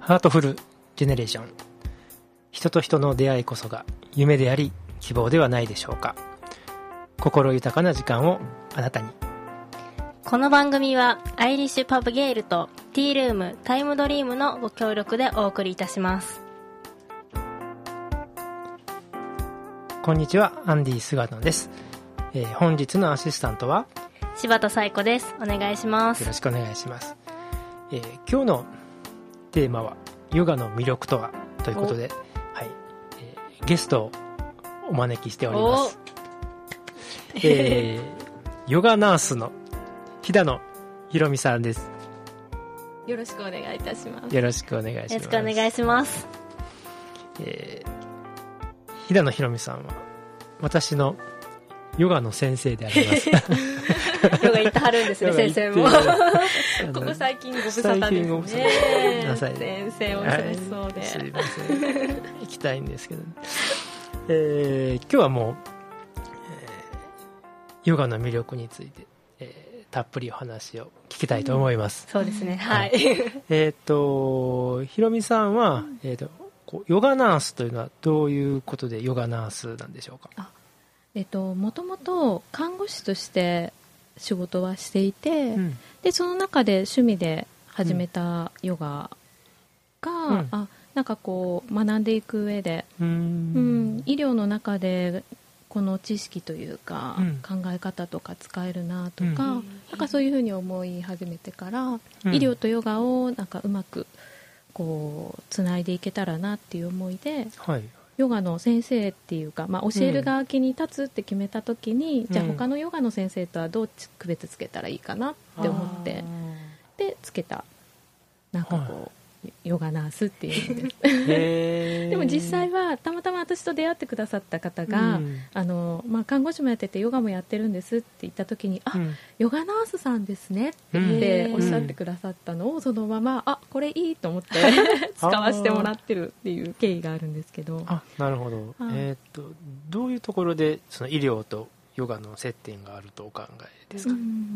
ハートフルジェネレーション。人と人の出会いこそが夢であり希望ではないでしょうか。心豊かな時間をあなたに。 この番組はアイリッシュパブゲールとティールームタイムドリームのご協力でお送りいたします。 こんにちは、アンディ菅野です。本日のアシスタントは柴田彩子です。お願いします。 よろしくお願いします。今日のテーマはヨガの魅力とはということで、はい、ゲストをお招きしております。ヨガナースの飛騨野ひろみさんです。 よろしくお願いいたします。 よろしくお願いします。 よろしくお願いします。 飛騨野ひろみさんは私のヨガの先生であります。 ヨガ行ってはるんですね、先生も。ここ最近ご無沙汰ですね。先生お忙しそうで、 すいません。行きたいんですけど、今日はもう、ヨガの魅力について、たっぷりお話を聞きたいと思います。 そうですね、はい。 ひろみさんは、ヨガナースというのはどういうことでヨガナースなんでしょうか。 もともと看護師として仕事はしていて、でその中で趣味で始めたヨガが、なんかこう学んでいく上で、医療の中でこの知識というか、考え方とか使えるなとか、なんかそういうふうに思い始めてから、医療とヨガをなんかうまくこうつないでいけたらなっていう思いで、ヨガの先生っていうか、教える側に立つって決めた時に、じゃあ他のヨガの先生とはどう区別つけたらいいかなって思って、でつけたなんかこう、ヨガナースっていうんですでも実際はたまたま私と出会ってくださった方が、看護師もやっててヨガもやってるんですって言った時に、ヨガナースさんですねっておっしゃってくださったのを、そのままこれいいと思って使わせてもらってるっていう経緯があるんですけど。 なるほど。どういうところでその医療とヨガの接点があるとお考えですか。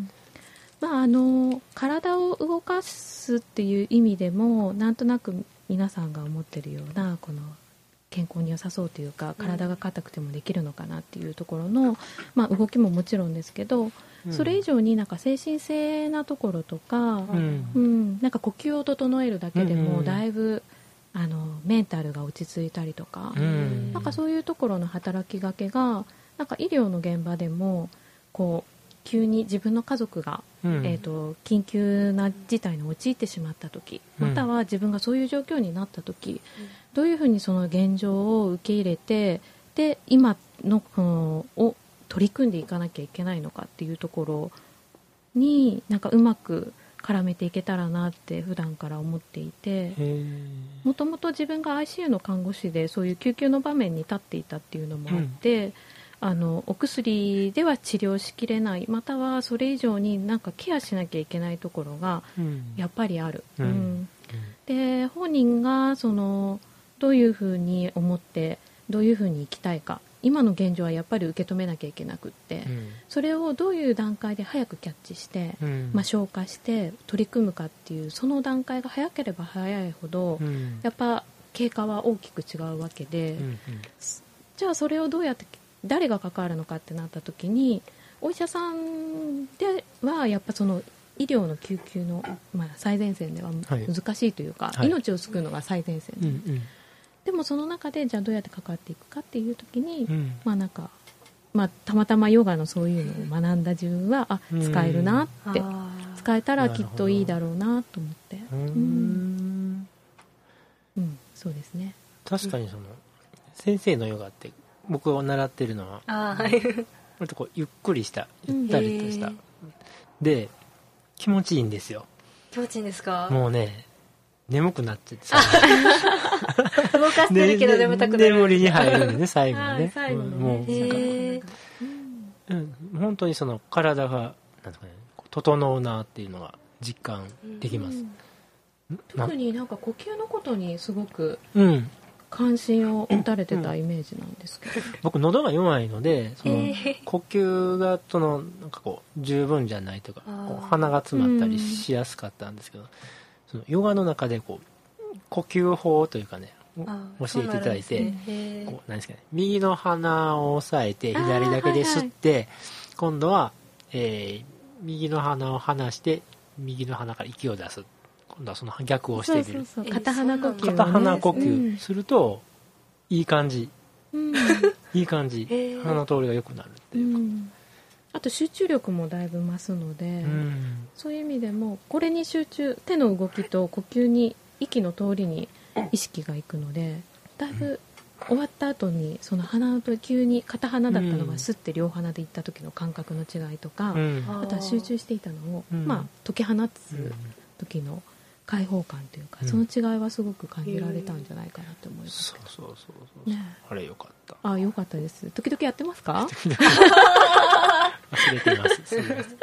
体を動かすっていう意味でもなんとなく皆さんが思ってるようなこの健康に良さそうというか、体が硬くてもできるのかなっていうところの、動きももちろんですけど、それ以上になんか精神性なところとか、なんか呼吸を整えるだけでもだいぶメンタルが落ち着いたりとか、なんかそういうところの働きかけがなんか医療の現場でもこう急に自分の家族が、緊急な事態に陥ってしまった時、または自分がそういう状況になった時、どういうふうにその現状を受け入れて、で今のを取り組んでいかなきゃいけないのかっていうところになんかうまく絡めていけたらなって普段から思っていて、もともと自分が ICU の看護師でそういう救急の場面に立っていたっていうのもあって、お薬では治療しきれない、またはそれ以上になんかケアしなきゃいけないところがやっぱりある、で本人がそのどういうふうに思ってどういうふうに生きたいか、今の現状はやっぱり受け止めなきゃいけなくって、それをどういう段階で早くキャッチして、消化して取り組むかっていう、その段階が早ければ早いほど、やっぱ経過は大きく違うわけで、じゃあそれをどうやって誰が関わるのかってなった時に、お医者さんではやっぱその医療の救急の、最前線では難しいというか、命を救うのが最前線、でもその中でじゃあどうやって関わっていくかっていう時に、なんか、たまたまヨガのそういうのを学んだ自分は使えるなって、使えたらきっといいだろうなと思って、そうですね。 確かにその先生のヨガって僕が習ってるのは割とこうゆっくりしたゆったりとした、で気持ちいいんですよ。 気持ちいいんですか。 もうね眠くなっちゃってさ動かしてるけど眠たくなる、 眠りに入るんでね最後にね、もう本当にその体がなんですかね、整うなっていうのが実感できます、 特になんか呼吸のことにすごく関心を持たれてたイメージなんですけど、 僕喉が弱いのでその呼吸がそのなんかこう十分じゃないとか、こう鼻が詰まったりしやすかったんですけど、そのヨガの中でこう呼吸法というかね教えていただいて、こう何ですかね、右の鼻を押さえて左だけで吸って、今度は、右の鼻を離して右の鼻から息を出す。今度はその逆をしてみる。 そう片鼻呼吸、ね、 片鼻呼吸すると、いい感じ、いい感じ、鼻の通りが良くなるっていうか、 あと集中力もだいぶ増すので、そういう意味でもこれに集中、手の動きと呼吸に息の通りに意識がいくので、だいぶ終わった後にその鼻と急に片鼻だったのがスッて両鼻でいった時の感覚の違いとか、あとは集中していたのを、解き放つ時の開放感というか、その違いはすごく感じられたんじゃないかなと思います。 そう、ね、あれよかった。 あ、よかったです。時々やってますか？ 忘れてます。すみません。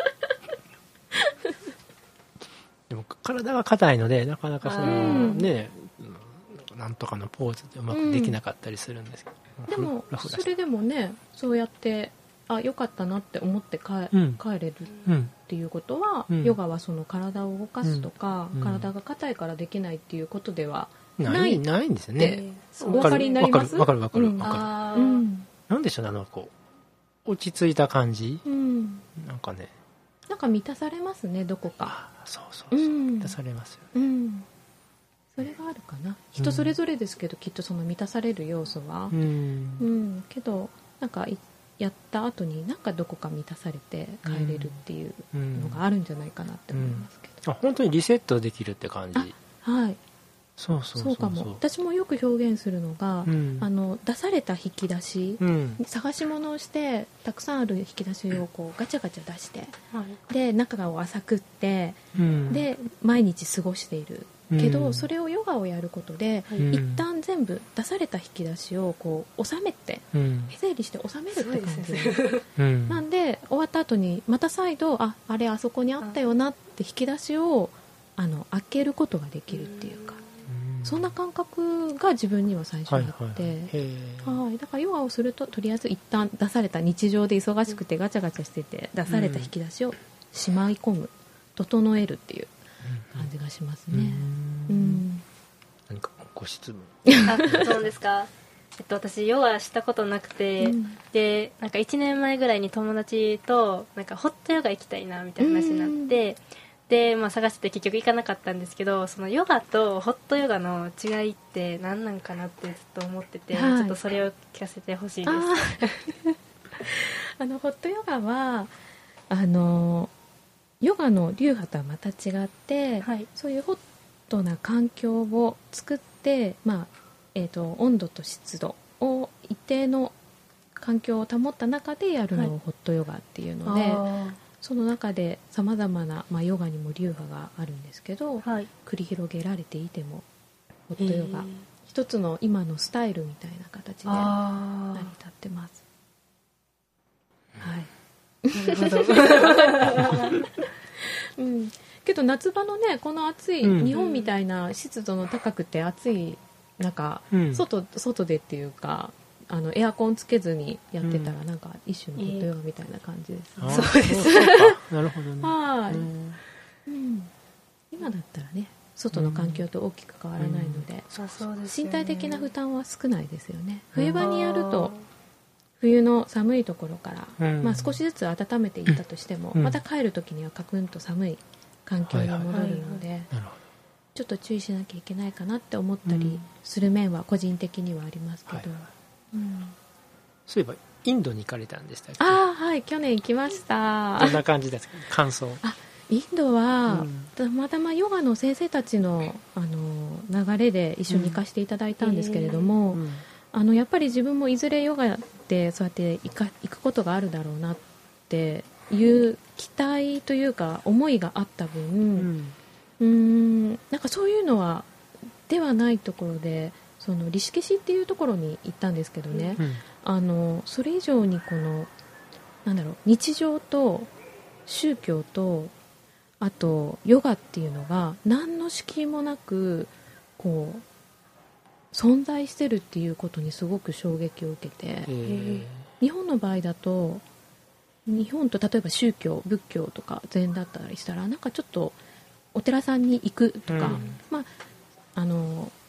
でも体が硬いのでなかなかそのね、なんとかのポーズでうまくできなかったりするんですけど、 でもそれでもね、そうやって良かったなって思って帰れるっていうことは、ヨガはその体を動かすとか、体が硬いからできないっていうことではないんですよね。 お分かりになります？ わかる。なんでしょうね、こう落ち着いた感じ、なんかね、 なんか満たされますね、どこか。 そう、満たされますよね。 それがあるかな。人それぞれですけど、きっとその満たされる要素は、けどなんかやった後になんかどこか満たされて帰れるっていうのがあるんじゃないかなって思いますけど、 本当にリセットできるって感じ。 はい、 そうかも。私もよく表現するのが、出された引き出し、探し物をしてたくさんある引き出しをこうガチャガチャ出して、で中を浅くって、で毎日過ごしているけど、それをヨガをやることで、一旦全部出された引き出しをこう収めて、整理して収めるって感じ、なんで終わった後にまた再度あれあそこにあったよなって引き出しを開けることができるっていうか、そんな感覚が自分には最初あって、だからヨガをするととりあえず一旦出された、日常で忙しくてガチャガチャしてて出された引き出しをしまい込む、整えるっていう感じがしますね。 何かご質問。 そうですか。私ヨガしたことなくて、でなんか1年前ぐらいに友達となんかホットヨガ行きたいなみたいな話になって、で探して結局行かなかったんですけど、そのヨガとホットヨガの違いって何なんかなってずっと思ってて、ちょっとそれを聞かせてほしいです。 ホットヨガはヨガの流派とはまた違って、そういうホットな環境を作って、温度と湿度を一定の環境を保った中でやるのをホットヨガっていうので、その中でさまざまな、ヨガにも流派があるんですけど、繰り広げられていてもホットヨガ、一つの今のスタイルみたいな形で成り立ってます。なるほど。けど夏場のね、この暑い、日本みたいな湿度の高くて暑い中、外でっていうかエアコンつけずにやってたら、なんか一種のホットヨガみたいな感じですね。 そうです。 なるほどね。 今だったらね、外の環境と大きく変わらないので、身体的な負担は少ないですよね。冬場にやると冬の寒いところから、少しずつ温めていったとしても、また帰る時にはカクンと寒い環境に戻るので、ちょっと注意しなきゃいけないかなって思ったりする面は個人的にはありますけど、 そういえばインドに行かれたんでしたっけ？ はい、去年行きました。 どんな感じですか、感想？ インドは、たまたまヨガの先生たちの、流れで一緒に行かせていただいたんですけれども、やっぱり自分もいずれヨガでそうやって行くことがあるだろうなっていう期待というか思いがあった分、なんかそういうのはではないところで、そのリシケシっていうところに行ったんですけどね、それ以上にこの日常と宗教とあとヨガっていうのが何の敷居もなくこう存在してるっていうことにすごく衝撃を受けて、日本の場合だと日本と例えば宗教、仏教とか禅だったりしたら、なんかちょっとお寺さんに行くとか、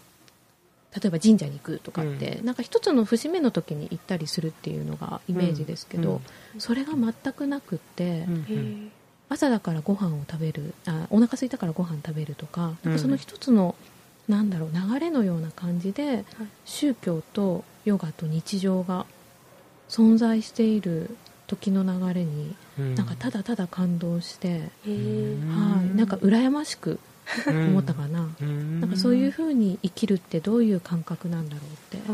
例えば神社に行くとかって、なんか一つの節目の時に行ったりするっていうのがイメージですけど、それが全くなくって、朝だからご飯を食べる、お腹空いたからご飯食べるとか、なんかその一つのなんだろう流れのような感じで、宗教とヨガと日常が存在している時の流れに、なんかただただ感動して、なんか羨ましく思ったかな。なんかそういう風に生きるってどういう感覚なんだろうって、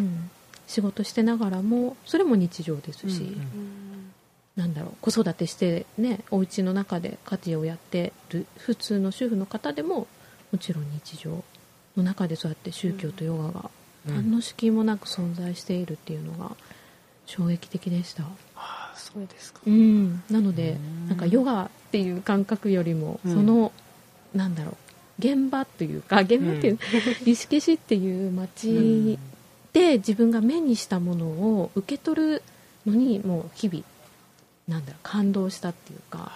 仕事してながらもそれも日常ですし、なんだろう子育てしてね、お家の中で家事をやってる普通の主婦の方でももちろん日常の中でそうやって宗教とヨガが何の敷居もなく存在しているっていうのが衝撃的でした。 そうですか。 なのでなんかヨガっていう感覚よりもその、なんだろう現場っていうかっていう石消しっていう街で自分が目にしたものを受け取るのにもう日々なんだろう感動したっていうか、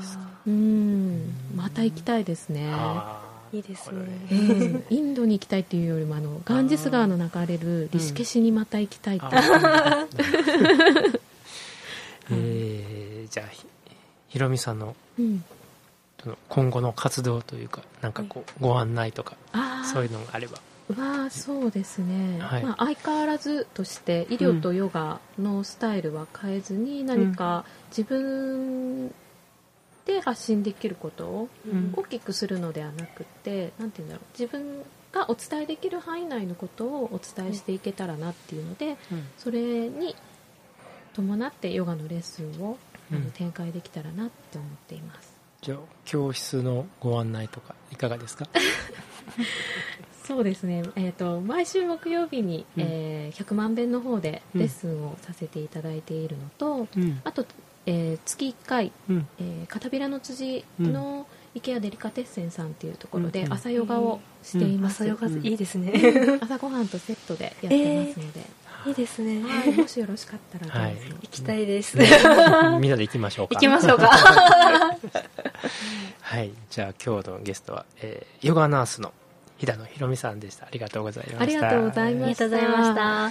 また行きたいですね。 いいですね。 インドに行きたいっていうよりもガンジス川の流れるリシケシにまた行きたいってじゃあひろみさんの、今後の活動というかなんかこう、ご案内とかそういうのがあれば。 そうですね、相変わらずとして医療とヨガのスタイルは変えずに、何か自分で発信できることを大きくするのではなくて、なんていうんだろう、自分がお伝えできる範囲内のことをお伝えしていけたらなっていうので、それに伴ってヨガのレッスンを展開できたらなって思っています。 じゃあ教室のご案内とかいかがですか？ そうですね、毎週木曜日に、100万遍の方でレッスンをさせていただいているのと、あと、月1回、片平の辻の池谷デリカテッセンさんっていうところで朝ヨガをしています。 朝ヨガいいですね。 朝ごはんとセットでやってますので、 いいですね。 もしよろしかったらどうぞ。 行きたいです。 みんなで行きましょうか。 行きましょうか。 はい、じゃあ今日のゲストは、ヨガナースの飛騨野ひろみさんでした。ありがとうございました。 ありがとうございました。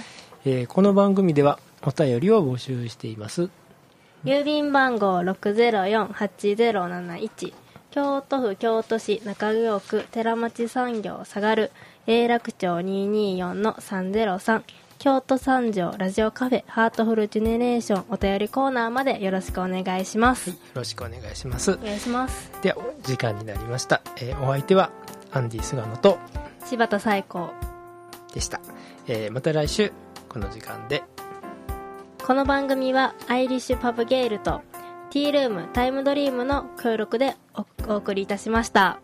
この番組ではお便りを募集しています。 郵便番号 604-8071 京都府京都市中京区寺町産業下がる永楽町 224-303 京都三条ラジオカフェハートフルジェネレーションお便りコーナーまでよろしくお願いします。 よろしくお願いします。 お願いします。 では時間になりました。お相手はアンディ菅野と柴田彩子でした。また来週この時間で。 この番組はアイリッシュパブゲールとティールームタイムドリームの協力でお送りいたしました。